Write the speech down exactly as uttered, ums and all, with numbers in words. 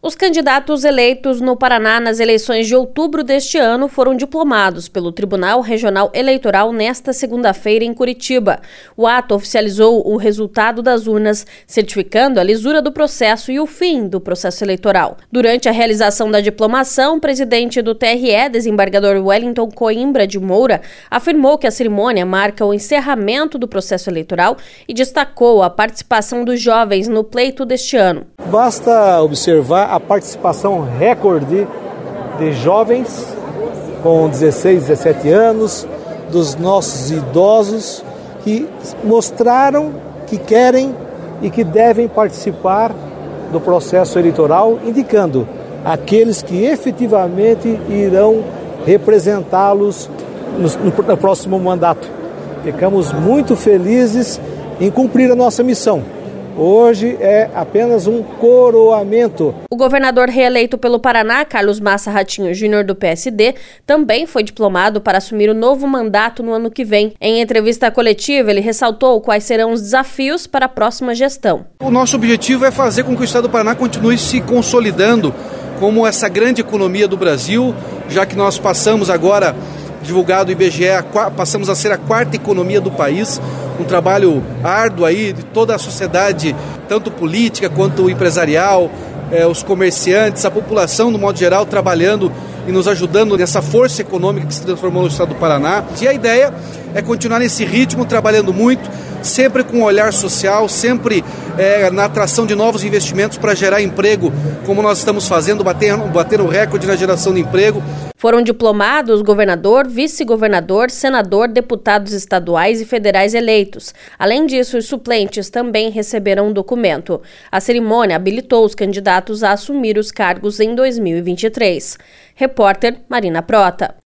Os candidatos eleitos no Paraná nas eleições de outubro deste ano foram diplomados pelo Tribunal Regional Eleitoral nesta segunda-feira em Curitiba. O ato oficializou o resultado das urnas, certificando a lisura do processo e o fim do processo eleitoral. Durante a realização da diplomação, o presidente do T R E, desembargador Wellington Coimbra de Moura, afirmou que a cerimônia marca o encerramento do processo eleitoral e destacou a participação dos jovens no pleito deste ano. Basta observar a participação recorde de jovens com dezesseis, dezessete anos, dos nossos idosos, que mostraram que querem e que devem participar do processo eleitoral, indicando aqueles que efetivamente irão representá-los no, no próximo mandato. Ficamos muito felizes em cumprir a nossa missão. Hoje é apenas um coroamento. O governador reeleito pelo Paraná, Carlos Massa Ratinho Júnior do P S D, também foi diplomado para assumir o novo mandato no ano que vem. Em entrevista coletiva, ele ressaltou quais serão os desafios para a próxima gestão. O nosso objetivo é fazer com que o estado do Paraná continue se consolidando como essa grande economia do Brasil, já que nós passamos agora, divulgado o I B G E, passamos a ser a quarta economia do país, um trabalho árduo aí de toda a sociedade, tanto política quanto empresarial, eh, os comerciantes, a população no modo geral trabalhando e nos ajudando nessa força econômica que se transformou no estado do Paraná. E a ideia é continuar nesse ritmo, trabalhando muito, sempre com um olhar social, sempre é, na atração de novos investimentos para gerar emprego, como nós estamos fazendo, bater, bater o recorde na geração de emprego. Foram diplomados governador, vice-governador, senador, deputados estaduais e federais eleitos. Além disso, os suplentes também receberam um documento. A cerimônia habilitou os candidatos a assumir os cargos em dois mil e vinte e três. Repórter Marina Prota.